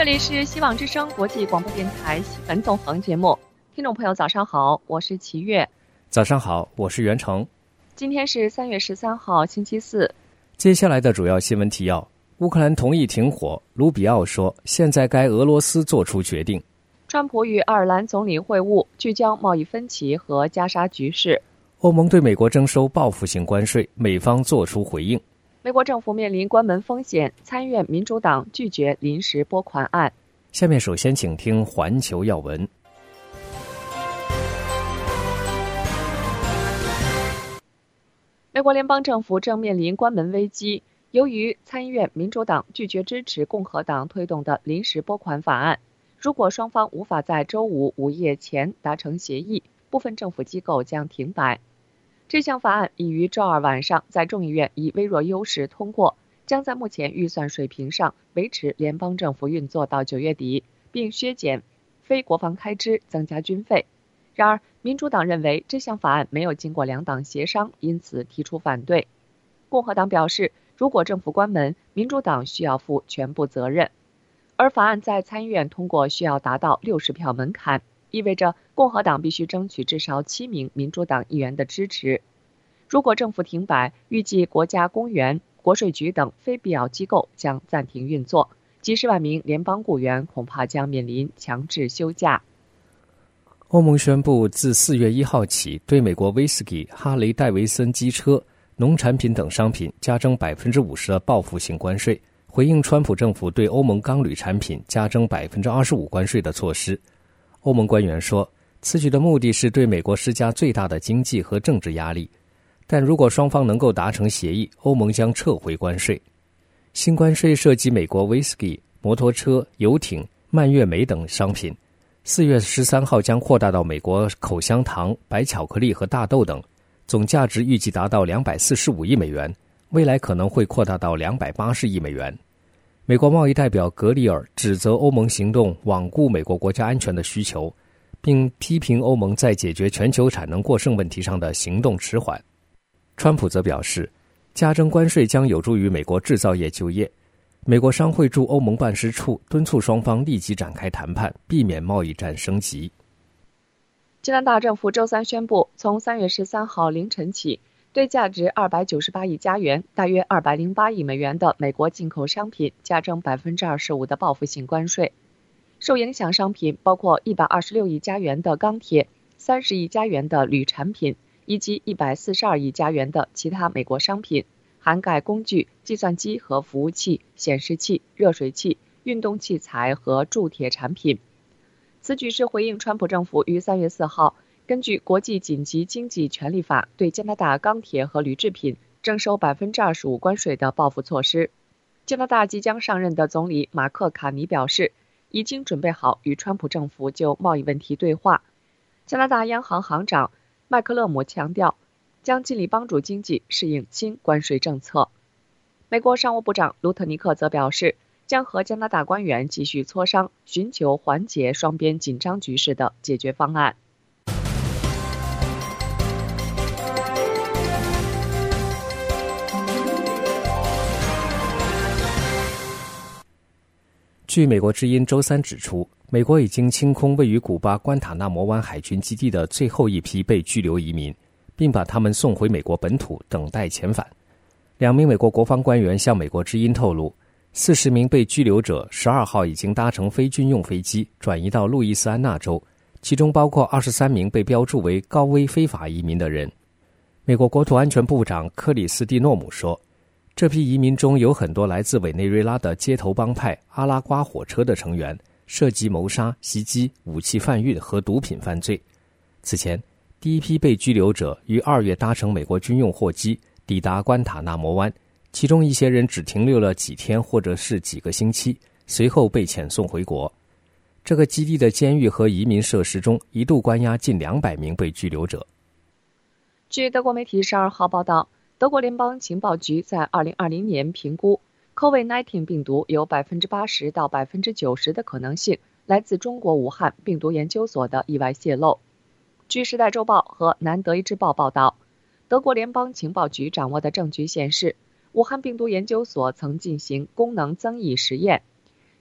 里是希望之声国际广播电台新闻纵横节目，听众朋友早上好，我是齐月。 早上好，我是袁成。 今天是3月13号星期四。 接下来的主要新闻提要：乌克兰同意停火，卢比奥说现在该俄罗斯做出决定。 川普与爱尔兰总理会晤，聚焦贸易分歧和加沙局势。 欧盟对美国征收报复性关税，美方作出回应。 美国政府面临关门风险，参院民主党拒绝临时拨款案。 下面首先请听环球要闻。 美国联邦政府正面临关门危机，由于参院民主党拒绝支持共和党推动的临时拨款法案，如果双方无法在周五午夜前达成协议，部分政府机构将停摆。这项法案已于周二晚上在众议院以微弱优势通过，将在目前预算水平上维持联邦政府运作到9月底，并削减非国防开支，增加军费。然而，民主党认为这项法案没有经过两党协商，因此提出反对。共和党表示，如果政府关门，民主党需要负全部责任。而法案在参议院通过需要达到60票门槛，意味着共和党必须争取至少7名民主党议员的支持。如果政府停摆，预计国家公园、国税局等非必要机构将暂停运作，几十万名联邦雇员恐怕将面临强制休假。 欧盟宣布自4月1号起，对美国威士忌、哈雷戴维森机车、农产品等商品加征 50% 的报复性关税，回应川普政府对欧盟钢铝产品加征 25% 关税的措施。欧盟官员说，此举的目的是对美国施加最大的经济和政治压力，但如果双方能够达成协议，欧盟将撤回关税。新关税涉及美国威士忌、摩托车、游艇、蔓越莓等商品，4月13号将扩大到美国口香糖、白巧克力和大豆等，总价值预计达到245亿美元，未来可能会扩大到280亿美元。美国贸易代表格里尔指责欧盟行动罔顾美国国家安全的需求，并批评欧盟在解决全球产能过剩问题上的行动迟缓。川普则表示，加征关税将有助于美国制造业就业。美国商会驻欧盟办事处敦促双方立即展开谈判，避免贸易战升级。 加拿大政府周三宣布，从3月13号凌晨起，对价值298亿加元（大约208亿美元）的美国进口商品加征 25% 的报复性关税。受影响商品包括126亿加元的钢铁、30亿加元的铝产品，以及142亿加元的其他美国商品，涵盖工具、计算机和服务器、显示器、热水器、运动器材和铸铁产品。此举是回应川普政府于3月4号根据国际紧急经济权利法对加拿大钢铁和铝制品征收 25% 关税的报复措施。加拿大即将上任的总理马克·卡尼表示，已经准备好与川普政府就贸易问题对话。加拿大央行行长麦克勒姆强调，将尽力帮助经济适应新关税政策。美国商务部长卢特尼克则表示，将和加拿大官员继续磋商，寻求缓解双边紧张局势的解决方案。 据美国之音周三指出，美国已经清空位于古巴关塔那摩湾海军基地的最后一批被拘留移民，并把他们送回美国本土等待遣返。2名美国国防官员向美国之音透露，40名被拘留者12号已经搭乘非军用飞机转移到路易斯安那州，其中包括23名被标注为高危非法移民的人。美国国土安全部长克里斯蒂诺姆说，这批移民中有很多来自委内瑞拉的街头帮派阿拉瓜火车的成员，涉及谋杀、袭击、武器贩运和毒品犯罪。此前，第一批被拘留者于2月搭乘美国军用货机抵达关塔那摩湾，其中一些人只停留了几天或者是几个星期，随后被遣送回国。这个基地的监狱和移民设施中一度关押近200名被拘留者。 据德国媒体12号报道，德国联邦情报局在2020年评估 COVID-19 病毒有 80% 到 90% 的可能性来自中国武汉病毒研究所的意外泄露。据《时代周报》和《南德意志报》报道，德国联邦情报局掌握的证据显示，武汉病毒研究所曾进行功能增益实验，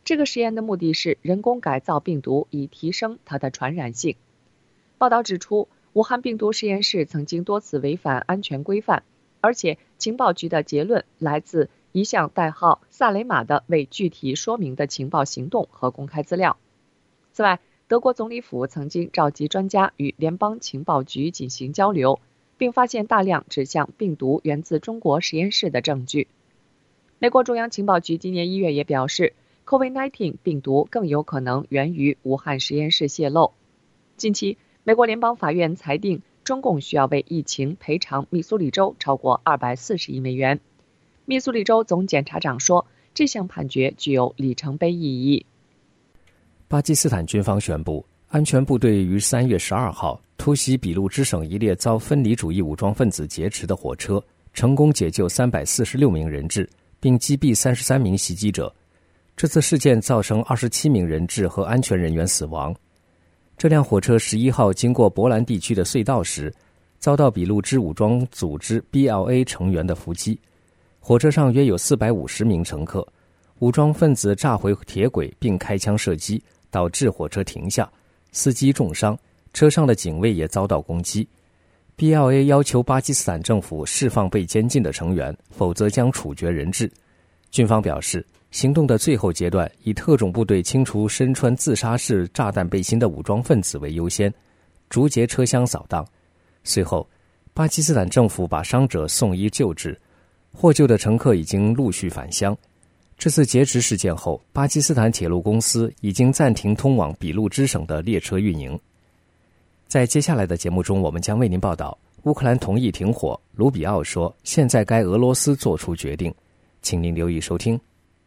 这个实验的目的是人工改造病毒，以提升它的传染性。报道指出，武汉病毒实验室曾经多次违反安全规范，而且情报局的结论来自一项代号萨雷玛的未具体说明的情报行动和公开资料。此外，德国总理府曾经召集专家与联邦情报局进行交流，并发现大量指向病毒源自中国实验室的证据。美国中央情报局今年1月也表示， COVID-19 病毒更有可能源于武汉实验室泄漏。近期，美国联邦法院裁定中共需要为疫情赔偿密苏里州超过240亿美元。密苏里州总检察长说，这项判决具有里程碑意义。 巴基斯坦军方宣布，安全部队于3月12号突袭俾路支省一列遭分离主义武装分子劫持的火车，成功解救346名人质，并击毙33名袭击者。这次事件造成27名人质和安全人员死亡。这辆火车11号经过博兰地区的隧道时，遭到俾路支武装组织 BLA 成员的伏击。火车上约有450名乘客，武装分子炸毁铁轨并开枪射击，导致火车停下，司机重伤，车上的警卫也遭到攻击。BLA 要求巴基斯坦政府释放被监禁的成员，否则将处决人质。军方表示，行动的最后阶段以特种部队清除身穿自杀式炸弹背心的武装分子为优先，逐节车厢扫荡。随后，巴基斯坦政府把伤者送医救治，获救的乘客已经陆续返乡。这次劫持事件后，巴基斯坦铁路公司已经暂停通往俾路支省的列车运营。在接下来的节目中，我们将为您报道乌克兰同意停火，卢比奥说现在该俄罗斯做出决定。请您留意收听。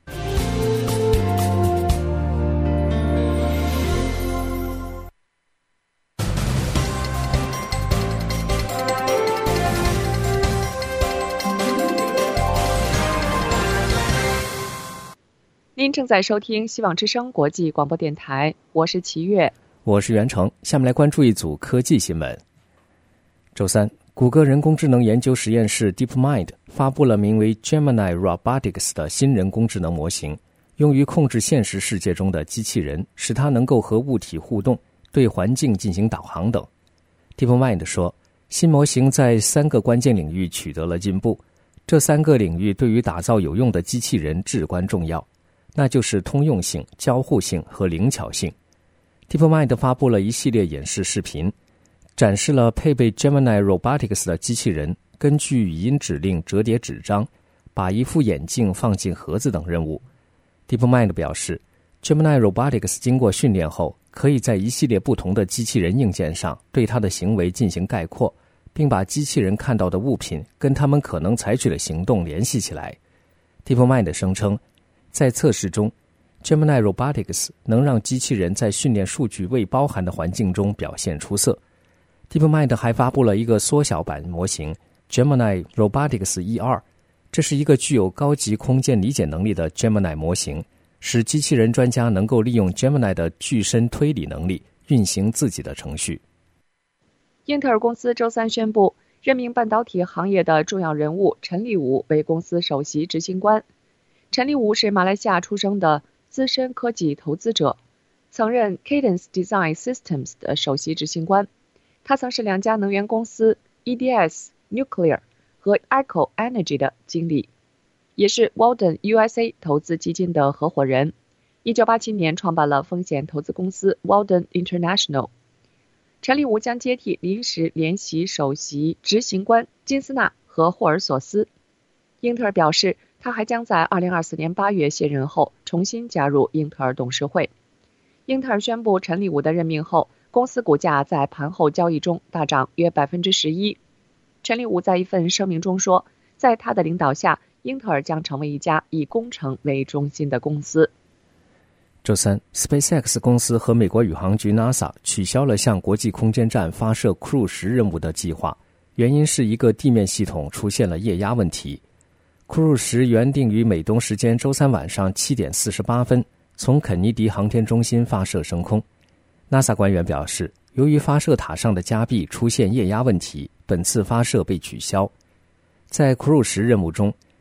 您正在收听希望之声国际广播电台，我是齐越， 我是袁成。下面来关注一组科技新闻。周三，谷歌人工智能研究实验室 DeepMind 发布了名为 Gemini Robotics 的新人工智能模型，用于控制现实世界中的机器人，使它能够和物体互动，对环境进行导航等。DeepMind 说，新模型在3个关键领域取得了进步，这3个领域对于打造有用的机器人至关重要，那就是通用性、交互性和灵巧性。DeepMind 发布了一系列演示视频，展示了配备 Gemini Robotics 的机器人根据语音指令折叠纸张，把一副眼镜放进盒子等任务。DeepMind 表示， Gemini Robotics 经过训练后，可以在一系列不同的机器人硬件上对它的行为进行概括，并把机器人看到的物品跟他们可能采取的行动联系起来。DeepMind 声称，在测试中， Gemini Robotics 能让机器人在训练数据未包含的环境中表现出色。DeepMind 还发布了一个缩小版模型 Gemini Robotics E2， 这是一个具有高级空间理解能力的 Gemini 模型，使机器人专家能够利用 Gemini 的具身推理能力运行自己的程序。 英特尔公司周三宣布，任命半导体行业的重要人物陈立武为公司首席执行官。陈立武是马来西亚出生的资深科技投资者，曾任 Cadence Design Systems 的首席执行官。他曾是2家能源公司 EDS Nuclear 和 Echo Energy 的经理，也是 Walden USA 投资基金的合伙人。1987年创办了风险投资公司 Walden International。陈立武将接替临时联席首席执行官金斯纳和霍尔索斯。英特尔表示，他还将在2024年8月卸任后重新加入英特尔董事会。英特尔宣布陈立武的任命后，公司股价在盘后交易中大涨约 11%。 陈立武在一份声明中说，在他的领导下，英特尔将成为一家以工程为中心的公司。 周三， SpaceX 公司和美国宇航局 NASA 取消了向国际空间站发射 Crew 10任务的计划，原因是一个地面系统出现了液压问题。Crew 10原定于美东时间周三晚上7点48分从肯尼迪航天中心发射升空。NASA 官员表示，由于发射塔上的加臂出现液压问题，本次发射被取消。在 Crew 10任务中，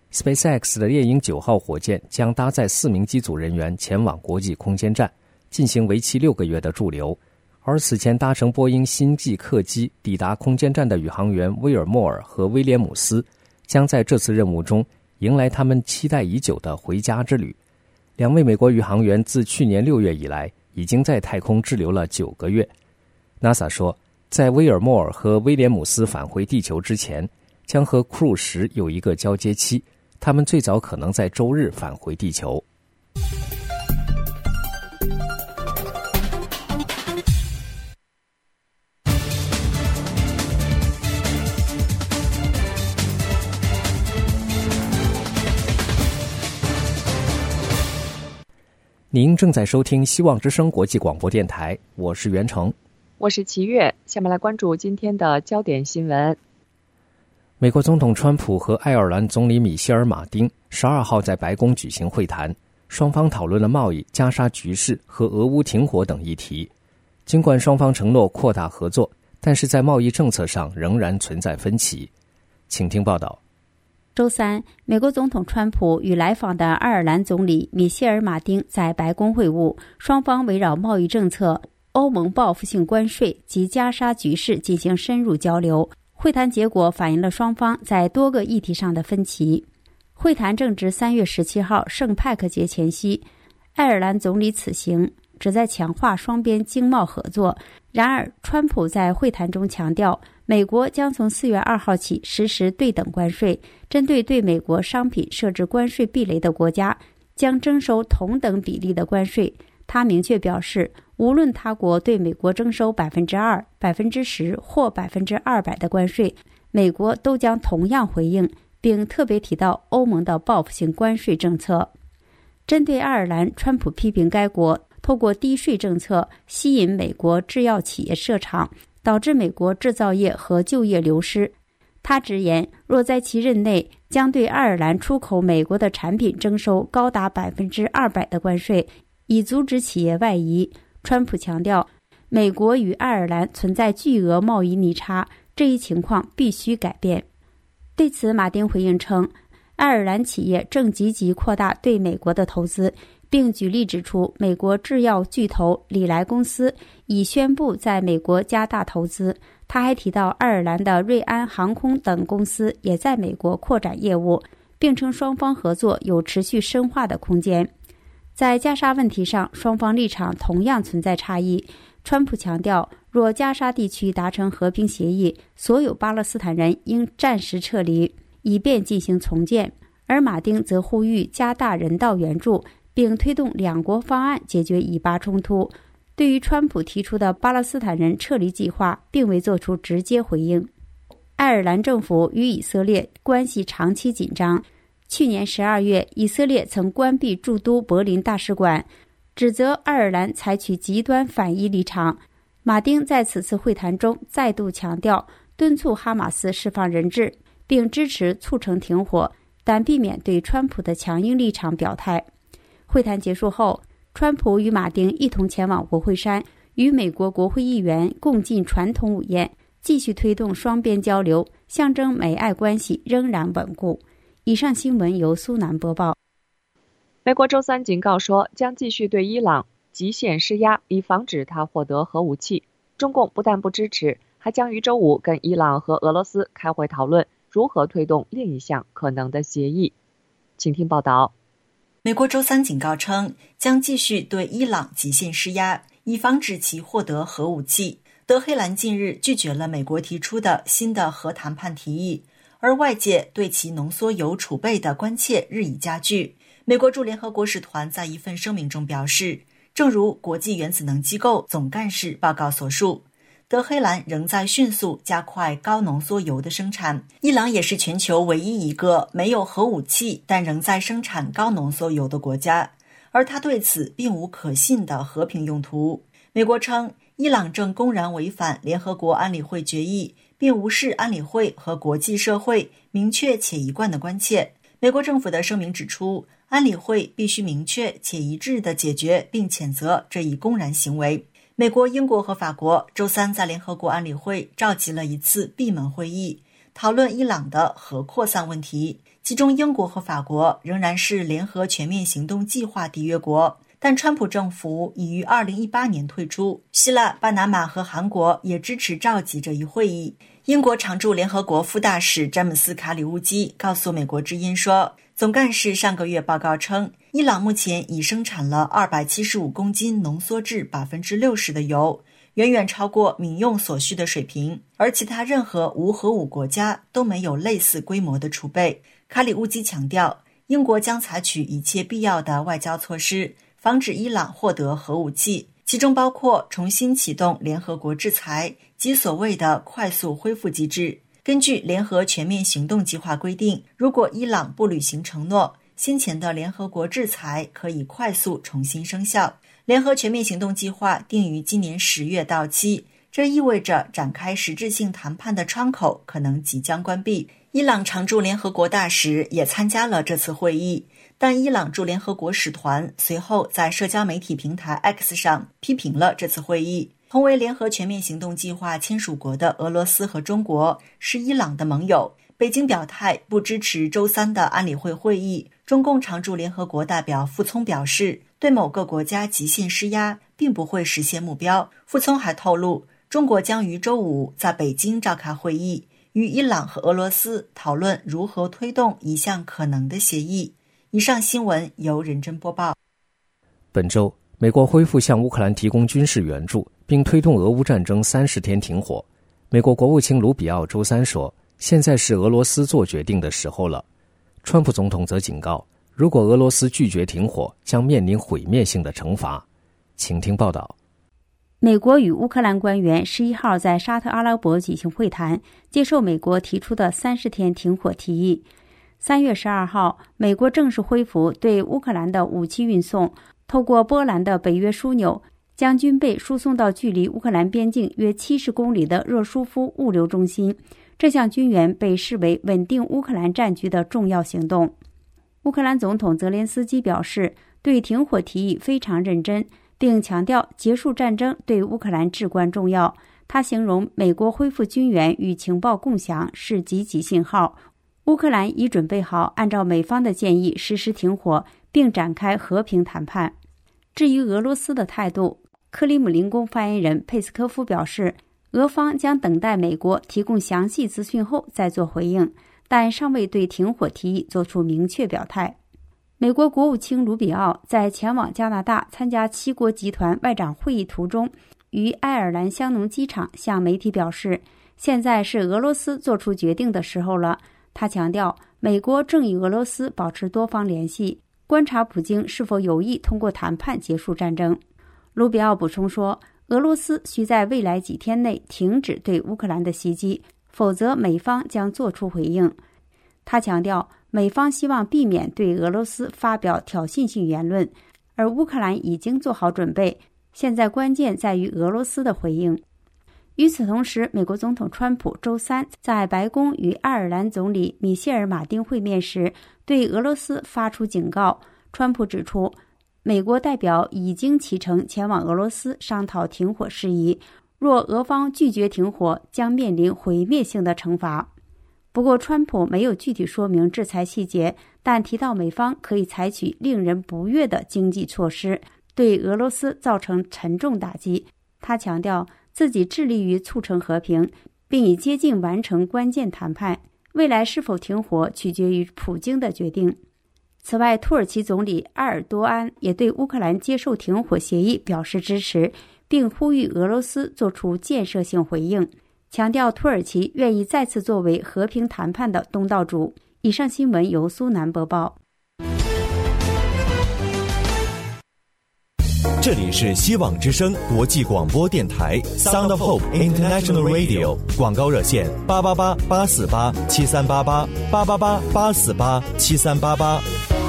SpaceX 的猎鹰9号火箭将搭载4名机组人员前往国际空间站，进行为期6个月的驻留。而此前搭乘波音星际客机抵达空间站的宇航员威尔莫尔和威廉姆斯，将在这次任务中迎来他们期待已久的回家之旅。2位美国宇航员自去年6月以来，已经在太空滞留了9个月。NASA 说，在威尔莫尔和威廉姆斯返回地球之前，将和 Crew 10有一个交接期，他们最早可能在周日返回地球。您正在收听希望之声国际广播电台，我是袁成， 我是齐越。下面来关注今天的焦点新闻。 美国总统川普和爱尔兰总理米歇尔·马丁12号在白宫举行会谈，双方讨论了贸易、加沙局势和俄乌停火等议题。尽管双方承诺扩大合作，但是在贸易政策上仍然存在分歧。请听报道。 周三，美国总统川普与来访的爱尔兰总理米歇尔·马丁在白宫会晤，双方围绕贸易政策、欧盟报复性关税及加沙局势进行深入交流。会谈结果反映了双方在多个议题上的分歧。会谈正值3月17号圣派克节前夕，爱尔兰总理此行旨在强化双边经贸合作。然而，川普在会谈中强调，美国将从4月2号起实施对等关税，针对对美国商品设置关税壁垒的国家，将征收同等比例的关税。他明确表示，无论他国对美国征收 2%、10% 或 200% 的关税，美国都将同样回应，并特别提到欧盟的报复性关税政策。针对爱尔兰，川普批评该国透过低税政策吸引美国制药企业设厂，导致美国制造业和就业流失。他直言，若在其任内将对爱尔兰出口美国的产品征收高达 200% 的关税，以阻止企业外移。川普强调，美国与爱尔兰存在巨额贸易逆差，这一情况必须改变。对此，马丁回应称，爱尔兰企业正积极扩大对美国的投资，并举例指出，美国制药巨头礼来公司已宣布在美国加大投资。他还提到，爱尔兰的瑞安航空等公司也在美国扩展业务，并称双方合作有持续深化的空间。在加沙问题上，双方立场同样存在差异。川普强调，若加沙地区达成和平协议，所有巴勒斯坦人应暂时撤离，以便进行重建。而马丁则呼吁加大人道援助，并推动两国方案解决以巴冲突。对于川普提出的巴勒斯坦人撤离计划，并未做出直接回应。爱尔兰政府与以色列关系长期紧张。去年12月，以色列曾关闭驻都柏林大使馆，指责爱尔兰采取极端反伊立场。马丁在此次会谈中再度强调，敦促哈马斯释放人质，并支持促成停火，但避免对川普的强硬立场表态。会谈结束后，川普与马丁一同前往国会山，与美国国会议员共进传统午宴，继续推动双边交流，象征美爱关系仍然稳固。以上新闻由苏南播报。 美国周三警告说，将继续对伊朗极限施压，以防止他获得核武器。中共不但不支持，还将于周五跟伊朗和俄罗斯开会讨论如何推动另一项可能的协议。请听报道。 美国周三警告称，将继续对伊朗极限施压，以防止其获得核武器。德黑兰近日拒绝了美国提出的新的核谈判提议，而外界对其浓缩铀储备的关切日益加剧。美国驻联合国使团在一份声明中表示，正如国际原子能机构总干事报告所述，德黑兰仍在迅速加快高浓缩铀的生产。伊朗也是全球唯一一个没有核武器但仍在生产高浓缩铀的国家，而他对此并无可信的和平用途。美国称，伊朗正公然违反联合国安理会决议，并无视安理会和国际社会明确且一贯的关切。美国政府的声明指出，安理会必须明确且一致地解决并谴责这一公然行为。美国、英国和法国周三在联合国安理会召集了一次闭门会议，讨论伊朗的核扩散问题。 其中英国和法国仍然是联合全面行动计划缔约国，但川普政府已于2018年退出。希腊、巴拿马和韩国也支持召集这一会议。英国常驻联合国副大使詹姆斯·卡里乌基告诉美国之音说，总干事上个月报告称，伊朗目前已生产了275公斤浓缩至 60% 的油，远远超过民用所需的水平，而其他任何无核武国家都没有类似规模的储备。卡里乌基强调，英国将采取一切必要的外交措施，防止伊朗获得核武器，其中包括重新启动联合国制裁及所谓的快速恢复机制。根据联合全面行动计划规定，如果伊朗不履行承诺，先前的联合国制裁可以快速重新生效。联合全面行动计划定于今年10月到期，这意味着展开实质性谈判的窗口可能即将关闭。伊朗常驻联合国大使也参加了这次会议，但伊朗驻联合国使团随后在社交媒体平台 X 上批评了这次会议。同为联合全面行动计划签署国的俄罗斯和中国是伊朗的盟友，北京表态不支持周3的安理会会议。中共常驻联合国代表傅聪表示，对某个国家极限施压并不会实现目标。傅聪还透露，中国将于周5在北京召开会议，与伊朗和俄罗斯讨论如何推动一项可能的协议。以上新闻由任真播报。 本周，美国恢复向乌克兰提供军事援助，并推动俄乌战争30天停火。美国国务卿卢比奥周3说，现在是俄罗斯做决定的时候了。川普总统则警告，如果俄罗斯拒绝停火，将面临毁灭性的惩罚。请听报道。 美国与乌克兰官员11号在沙特阿拉伯举行会谈，接受美国提出的30天停火提议。3月12号，美国正式恢复对乌克兰的武器运送，透过波兰的北约枢纽，将军备输送到距离乌克兰边境约70公里的热舒夫物流中心。这项军援被视为稳定乌克兰战局的重要行动。乌克兰总统泽连斯基表示，对停火提议非常认真，并强调结束战争对乌克兰至关重要。他形容美国恢复军援与情报共享是积极信号。乌克兰已准备好按照美方的建议实施停火，并展开和平谈判。至于俄罗斯的态度，克里姆林宫发言人佩斯科夫表示，俄方将等待美国提供详细资讯后再做回应，但尚未对停火提议做出明确表态。美国国务卿卢比奥在前往加拿大参加7国集团外长会议途中，于爱尔兰香农机场向媒体表示，现在是俄罗斯做出决定的时候了。他强调，美国正与俄罗斯保持多方联系，观察普京是否有意通过谈判结束战争。卢比奥补充说，俄罗斯需在未来几天内停止对乌克兰的袭击，否则美方将做出回应。他强调，美方希望避免对俄罗斯发表挑衅性言论，而乌克兰已经做好准备，现在关键在于俄罗斯的回应。与此同时，美国总统川普周3在白宫与爱尔兰总理米歇尔·马丁会面时，对俄罗斯发出警告。川普指出，美国代表已经启程前往俄罗斯商讨停火事宜，若俄方拒绝停火，将面临毁灭性的惩罚。不过，川普没有具体说明制裁细节，但提到美方可以采取令人不悦的经济措施，对俄罗斯造成沉重打击。他强调自己致力于促成和平，并已接近完成关键谈判，未来是否停火取决于普京的决定。此外，土耳其总理埃尔多安也对乌克兰接受停火协议表示支持，并呼吁俄罗斯做出建设性回应，强调土耳其愿意再次作为和平谈判的东道主。以上新闻由苏南播报。 这里是希望之声国际广播电台 Sound of Hope International Radio， 广告热线888-848-7388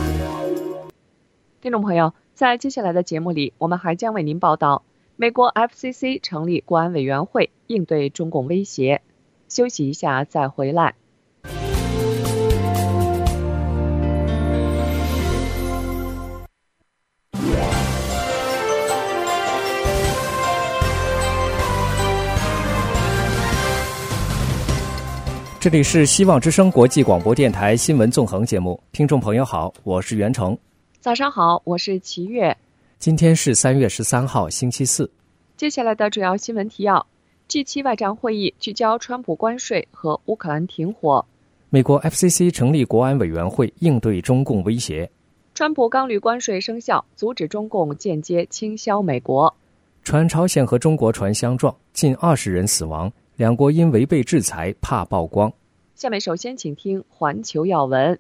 听众朋友，在接下来的节目里，我们还将为您报道美国 FCC 成立国安委员会应对中共威胁。休息一下再回来。 这里是希望之声国际广播电台新闻纵横节目，听众朋友好，我是袁成。 早上好，我是齐月。 今天是3月13号，星期四。 接下来的主要新闻提要：G7 外长会议聚焦川普关税和乌克兰停火； 美国 FCC 成立国安委员会应对中共威胁； 川普钢铝关税生效，阻止中共间接倾销美国； 船朝鲜和中国船相撞，近20人死亡，两国因违背制裁怕曝光。 下面首先请听环球要闻。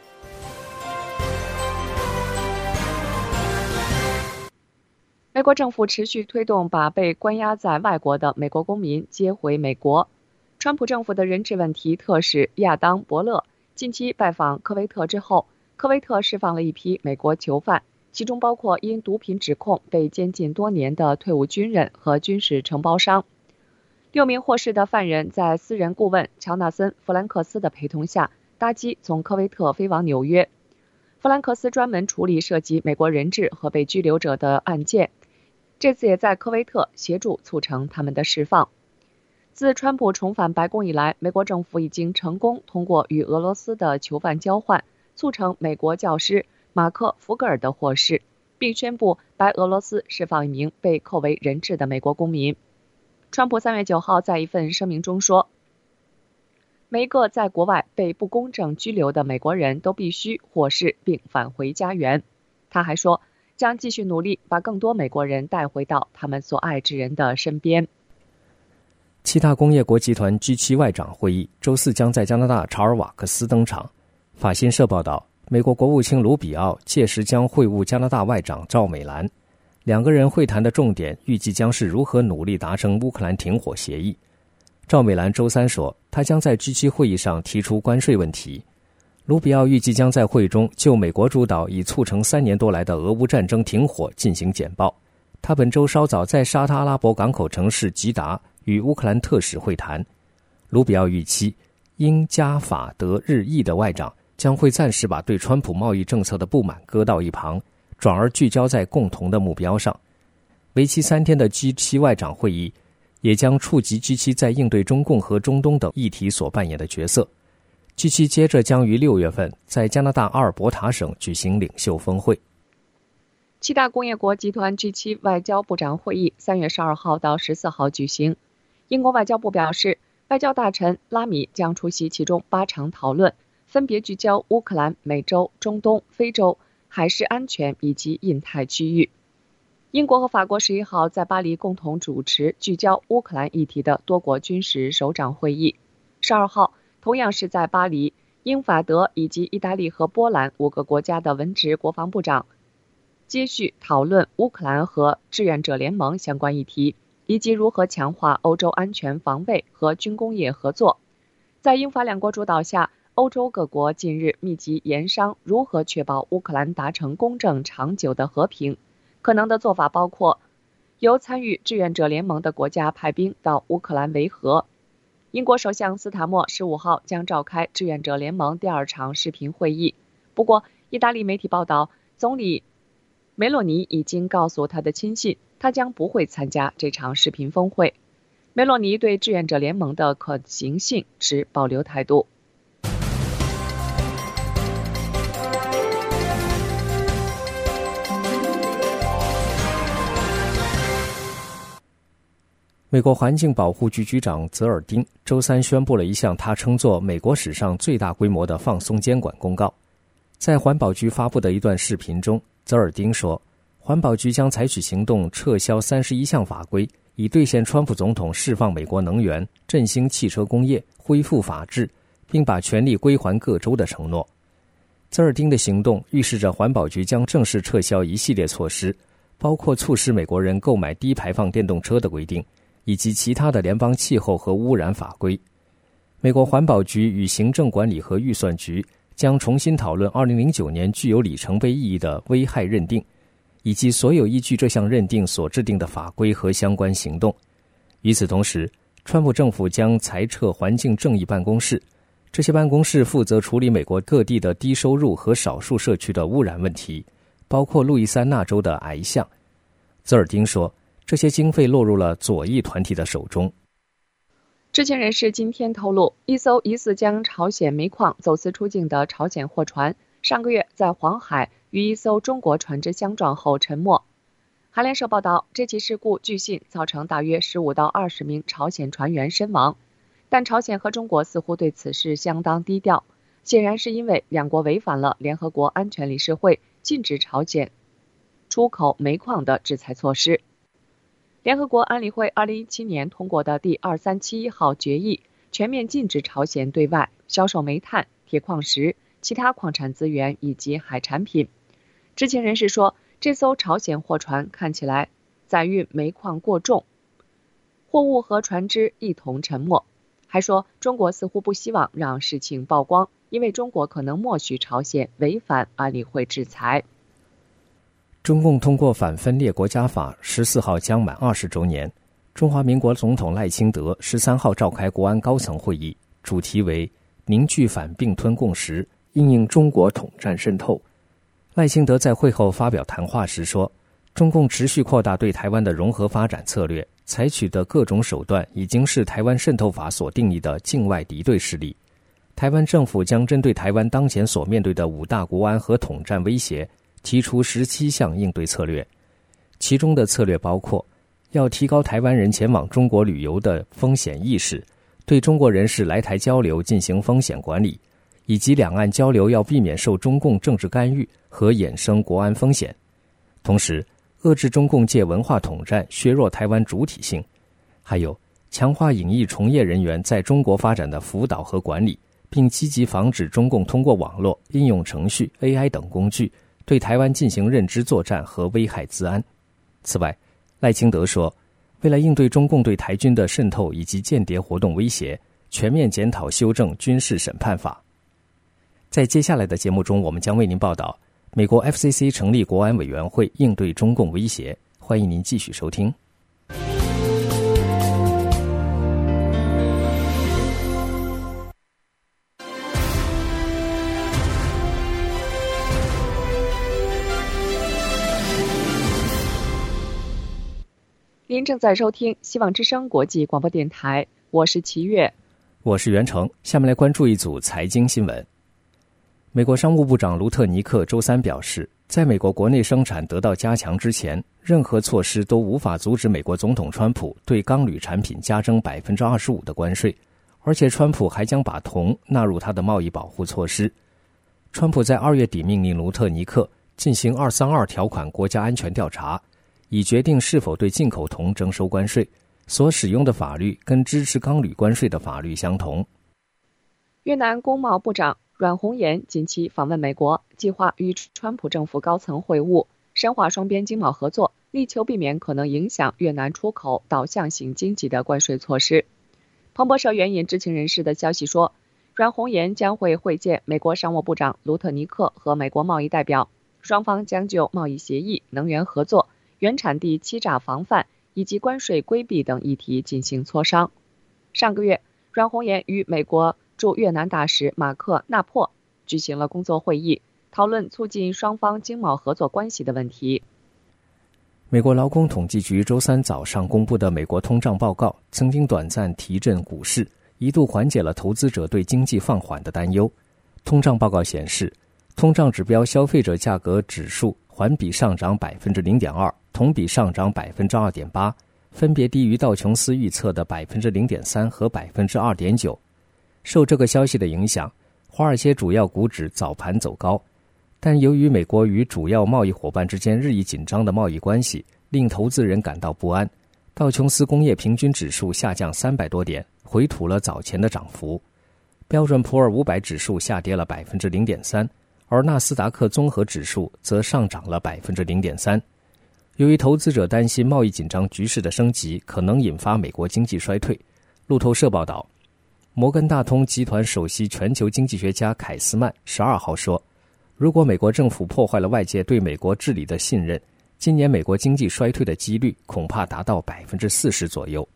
美国政府持续推动把被关押在外国的美国公民接回美国。川普政府的人质问题特使亚当·伯勒近期拜访科威特之后，科威特释放了一批美国囚犯，其中包括因毒品指控被监禁多年的退伍军人和军事承包商。6名获释的犯人在私人顾问乔纳森·弗兰克斯的陪同下搭机从科威特飞往纽约。弗兰克斯专门处理涉及美国人质和被拘留者的案件，这次也在科威特协助促成他们的释放。自川普重返白宫以来，美国政府已经成功通过与俄罗斯的囚犯交换，促成美国教师马克·福格尔的获释，并宣布白俄罗斯释放一名被扣为人质的美国公民。川普3月9号在一份声明中说，每一个在国外被不公正拘留的美国人都必须获释并返回家园。他还说，将继续努力把更多美国人带回到他们所爱之人的身边。 7大工业国集团 G7 外长会议周四将在加拿大查尔瓦克斯登场。法新社报道，美国国务卿卢比奥届时将会晤加拿大外长赵美兰，两个人会谈的重点预计将是如何努力达成乌克兰停火协议。赵美兰周三说，他将在 G7 会议上提出关税问题。卢比奥预计将在会中就美国主导已促成3年多来的俄乌战争停火进行简报。他本周稍早在沙特阿拉伯港口城市吉达与乌克兰特使会谈。卢比奥预期，英加法德日意的外长将会暂时把对川普贸易政策的不满搁到一旁，转而聚焦在共同的目标上。为期3天的 G7 外长会议也将触及 G7 在应对中共和中东等议题所扮演的角色。G7 接着将于6月份在加拿大阿尔伯塔省举行领袖峰会。 7大工业国集团 G7 外交部长会议3月12号到14号举行。英国外交部表示，外交大臣拉米将出席其中8场讨论，分别聚焦乌克兰、美洲、中东、非洲、海事安全以及印太区域。英国和法国11号在巴黎共同主持聚焦乌克兰议题的多国军事首长会议。12号同样是在巴黎，英法德以及意大利和波兰5个国家的文职国防部长接续讨论乌克兰和志愿者联盟相关议题，以及如何强化欧洲安全防卫和军工业合作。在英法2国主导下，欧洲各国近日密集研商如何确保乌克兰达成公正长久的和平。可能的做法包括由参与志愿者联盟的国家派兵到乌克兰维和。英国首相斯塔默15号将召开志愿者联盟第2场视频会议。不过，意大利媒体报道，总理梅洛尼已经告诉他的亲信，他将不会参加这场视频峰会。梅洛尼对志愿者联盟的可行性持保留态度。 美国环境保护局局长泽尔丁周三宣布了一项他称作美国史上最大规模的放松监管公告。在环保局发布的一段视频中，泽尔丁说，环保局将采取行动撤销31项法规，以兑现川普总统释放美国能源、振兴汽车工业、恢复法治，并把权力归还各州的承诺。泽尔丁的行动预示着环保局将正式撤销一系列措施，包括促使美国人购买低排放电动车的规定，以及其他的联邦气候和污染法规。美国环保局与行政管理和预算局将重新讨论2009年具有里程碑意义的危害认定，以及所有依据这项认定所制定的法规和相关行动。与此同时，川普政府将裁撤环境正义办公室，这些办公室负责处理美国各地的低收入和少数社区的污染问题，包括路易斯安那州的癌象。泽尔丁说，这些经费落入了左翼团体的手中。 知情人士今天透露，一艘疑似将朝鲜煤矿走私出境的朝鲜货船，上个月在黄海与一艘中国船只相撞后沉没。韩联社报道，这起事故据信造成大约15到20名朝鲜船员身亡，但朝鲜和中国似乎对此事相当低调，显然是因为两国违反了联合国安全理事会禁止朝鲜出口煤矿的制裁措施。联合国安理会2017年通过的第2371号决议，全面禁止朝鲜对外销售煤炭、铁矿石、其他矿产资源以及海产品。知情人士说，这艘朝鲜货船看起来载运煤矿过重，货物和船只一同沉没。还说，中国似乎不希望让事情曝光，因为中国可能默许朝鲜违反安理会制裁。 中共通过反分裂国家法14号将满20周年，中华民国总统赖清德13号召开国安高层会议，主题为凝聚反并吞共识，因应中国统战渗透。赖清德在会后发表谈话时说，中共持续扩大对台湾的融合发展策略，采取的各种手段已经是台湾渗透法所定义的境外敌对势力。台湾政府将针对台湾当前所面对的5大国安和统战威胁，提出17项应对策略，其中的策略包括要提高台湾人前往中国旅游的风险意识，对中国人士来台交流进行风险管理，以及两岸交流要避免受中共政治干预和衍生国安风险。同时，遏制中共借文化统战削弱台湾主体性，还有强化影艺从业人员在中国发展的辅导和管理，并积极防止中共通过网络、应用程序、AI 等工具对台湾进行认知作战和危害资安。此外，赖清德说，为了应对中共对台军的渗透以及间谍活动威胁，全面检讨修正军事审判法。在接下来的节目中，我们将为您报道美国 FCC 成立国安委员会应对中共威胁。欢迎您继续收听。 您正在收听希望之声国际广播电台，我是齐越， 我是袁成。下面来关注一组财经新闻。美国商务部长卢特尼克周三表示，在美国国内生产得到加强之前，任何措施都无法阻止美国总统川普对钢铝产品加征 25% 的关税，而且川普还将把铜纳入他的贸易保护措施。川普在2月底命令卢特尼克进行232条款国家安全调查，以决定是否对进口铜征收关税，所使用的法律跟支持钢铝关税的法律相同。 越南工贸部长阮红岩近期访问美国，计划与川普政府高层会晤，深化双边经贸合作，力求避免可能影响越南出口导向型经济的关税措施。彭博社援引知情人士的消息说，阮红岩将会会见美国商务部长卢特尼克和美国贸易代表，双方将就贸易协议、能源合作、原产地欺诈防范以及关税规避等议题进行磋商。上个月，阮红岩与美国驻越南大使马克·纳珀举行了工作会议，讨论促进双方经贸合作关系的问题。 美国劳工统计局周三早上公布的美国通胀报告曾经短暂提振股市，一度缓解了投资者对经济放缓的担忧。通胀报告显示，通胀指标消费者价格指数环比上涨 0.2%， 同比上涨 2.8%， 分别低于道琼斯预测的 0.3% 和 2.9%。受这个消息的影响，华尔街主要股指早盘走高，但由于美国与主要贸易伙伴之间日益紧张的贸易关系令投资人感到不安，道琼斯工业平均指数下降300多点，回吐了早前的涨幅。标准普尔500指数下跌了 0.3%， 而纳斯达克综合指数则上涨了 0.3%。 由于投资者担心贸易紧张局势的升级可能引发美国经济衰退，路透社报道，摩根大通集团首席全球经济学家凯斯曼12号说，如果美国政府破坏了外界对美国治理的信任，今年美国经济衰退的几率恐怕达到 40% 左右。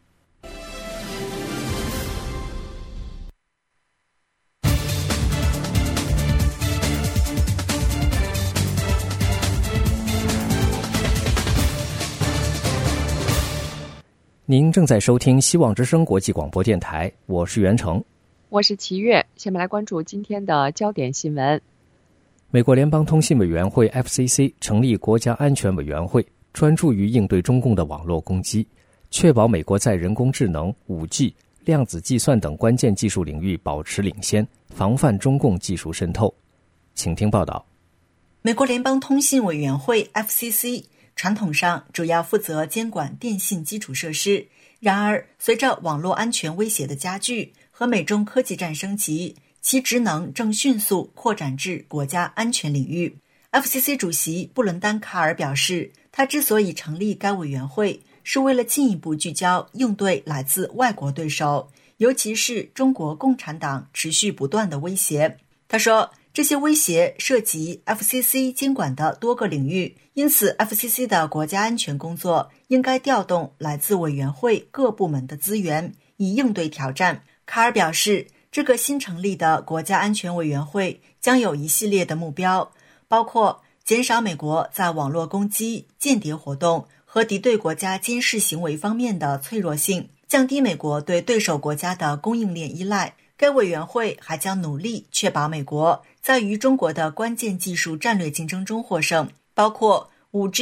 您正在收听希望之声国际广播电台，我是袁成， 我是齐月。下面来关注今天的焦点新闻。 美国联邦通信委员会 FCC 成立国家安全委员会，专注于应对中共的网络攻击，确保美国在人工智能、5G、量子计算等关键技术领域保持领先，防范中共技术渗透。请听报道。 美国联邦通信委员会 FCC 传统上主要负责监管电信基础设施，然而随着网络安全威胁的加剧和美中科技战升级，其职能正迅速扩展至国家安全领域。FCC 主席布伦丹·卡尔表示，他之所以成立该委员会，是为了进一步聚焦应对来自外国对手，尤其是中国共产党持续不断的威胁。他说，这些威胁涉及 FCC 监管的多个领域，因此 FCC 的国家安全工作应该调动来自委员会各部门的资源，以应对挑战。卡尔表示，这个新成立的国家安全委员会将有一系列的目标，包括减少美国在网络攻击、间谍活动和敌对国家监视行为方面的脆弱性，降低美国对对手国家的供应链依赖。该委员会还将努力确保美国在与中国的关键技术战略竞争中获胜，包括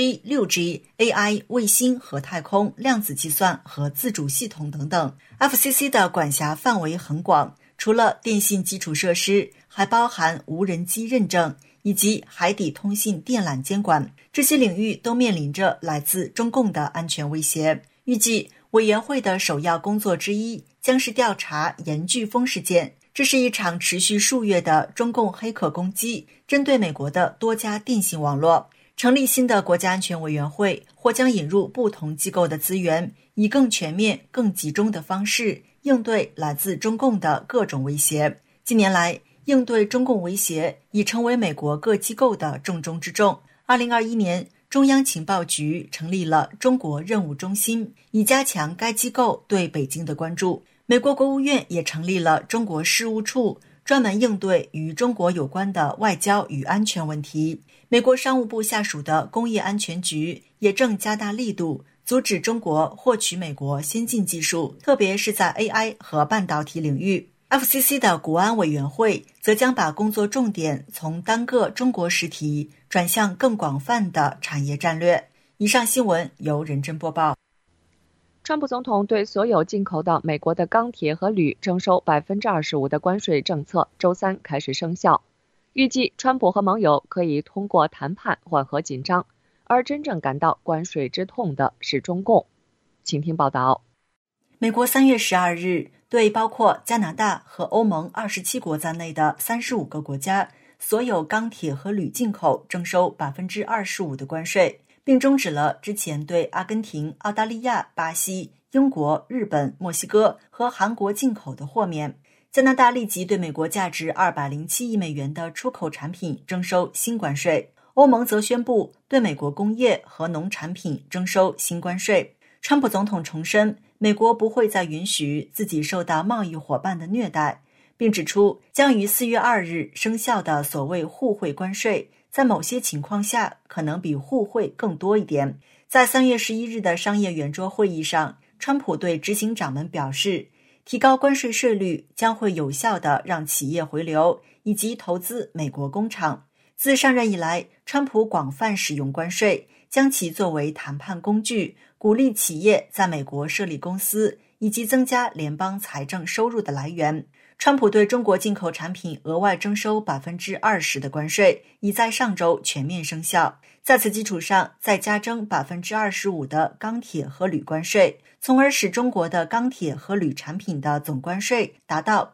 5G、6G、AI、卫星和太空、量子计算和自主系统等等。FCC 的管辖范围很广，除了电信基础设施，还包含无人机认证以及海底通信电缆监管，这些领域都面临着来自中共的安全威胁。预计委员会的首要工作之一将是调查盐飓风事件，这是一场持续数月的中共黑客攻击，针对美国的多家电信网络。成立新的国家安全委员会或将引入不同机构的资源，以更全面、更集中的方式应对来自中共的各种威胁。近年来，应对中共威胁已成为美国各机构的重中之重。2021年，中央情报局成立了中国任务中心，以加强该机构对北京的关注。美国国务院也成立了中国事务处，专门应对与中国有关的外交与安全问题。美国商务部下属的工业安全局也正加大力度，阻止中国获取美国先进技术，特别是在 AI 和半导体领域。FCC 的国安委员会则将把工作重点从单个中国实体转向更广泛的产业战略。以上新闻由任真播报。 川普总统对所有进口到美国的钢铁和铝征收 25% 的关税政策周三开始生效，预计川普和盟友可以通过谈判缓和紧张，而真正感到关税之痛的是中共。请听报道。 美国3月12日对包括加拿大和欧盟27国在内的35个国家所有钢铁和铝进口征收 25% 的关税，并终止了之前对阿根廷、澳大利亚、巴西、英国、日本、墨西哥和韩国进口的豁免。加拿大立即对美国价值207亿美元的出口产品征收新关税，欧盟则宣布对美国工业和农产品征收新关税。川普总统重申，美国不会再允许自己受到贸易伙伴的虐待，并指出将于4月2日生效的所谓互惠关税，在某些情况下可能比互惠更多一点。在3月11日的商业圆桌会议上，川普对执行长们表示，提高关税税率将会有效地让企业回流以及投资美国工厂。自上任以来，川普广泛使用关税，将其作为谈判工具，鼓励企业在美国设立公司，以及增加联邦财政收入的来源。川普对中国进口产品额外征收 20% 的关税，已在上周全面生效。在此基础上，再加征 25% 的钢铁和铝关税，从而使中国的钢铁和铝产品的总关税达到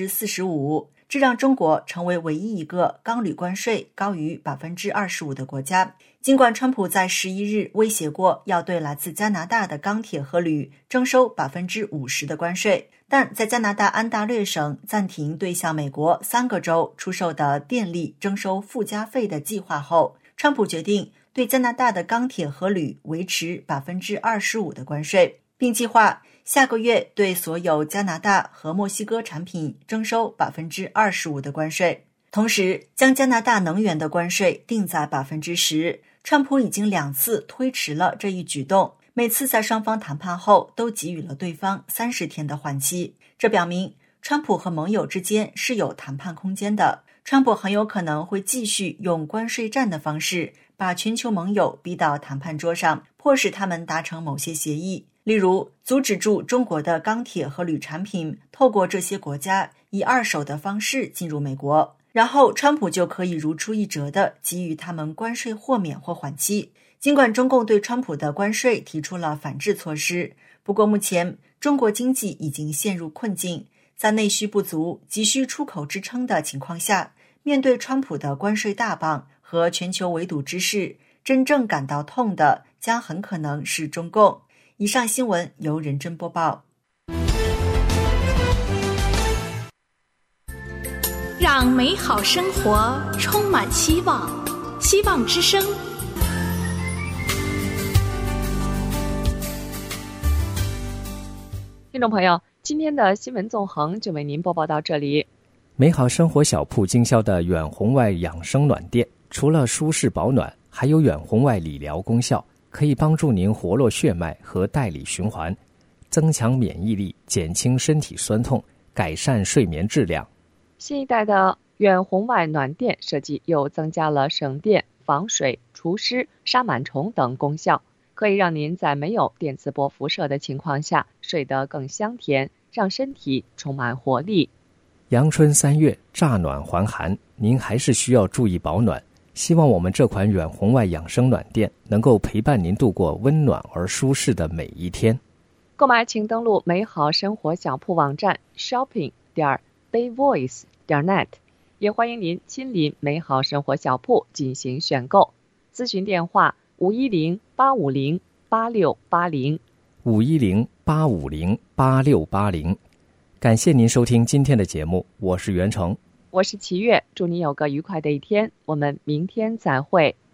45%。这让中国成为唯一一个钢铝关税高于 25% 的国家。尽管川普在11日威胁过要对来自加拿大的钢铁和铝征收 50% 的关税，但在加拿大安大略省暂停对向美国3个州出售的电力征收附加费的计划后，川普决定对加拿大的钢铁和铝维持 25% 的关税，并计划下个月对所有加拿大和墨西哥产品征收 25% 的关税，同时将加拿大能源的关税定在 10%。川普已经2次推迟了这一举动， 每次在双方谈判后都给予了对方30天的缓期，这表明川普和盟友之间是有谈判空间的。川普很有可能会继续用关税战的方式把全球盟友逼到谈判桌上，迫使他们达成某些协议，例如阻止住中国的钢铁和铝产品透过这些国家以二手的方式进入美国，然后川普就可以如出一辙地给予他们关税豁免或缓期。尽管中共对川普的关税提出了反制措施，不过目前中国经济已经陷入困境，在内需不足、急需出口支撑的情况下，面对川普的关税大棒和全球围堵之势，真正感到痛的将很可能是中共。以上新闻由任真播报。 让美好生活充满希望，希望之声。 听众朋友，今天的新闻纵横就为您播报到这里。 美好生活小铺经销的远红外养生暖垫，除了舒适保暖，还有远红外理疗功效，可以帮助您活络血脉和带理循环，增强免疫力，减轻身体酸痛，改善睡眠质量。 新一代的远红外暖垫设计又增加了省电、防水、除湿、杀螨虫等功效，可以让您在没有电磁波辐射的情况下睡得更香甜，让身体充满活力。 阳春3月，乍暖还寒，您还是需要注意保暖。希望我们这款远红外养生暖垫能够陪伴您度过温暖而舒适的每一天。 购买请登录美好生活小铺网站 shopping.bayvoice.net， 也欢迎您亲临美好生活小铺进行选购。咨询电话510-850-8680 510-850-8680。感谢您收听今天的节目，我是袁成， 我是齐月，祝您有个愉快的一天，我们明天再会。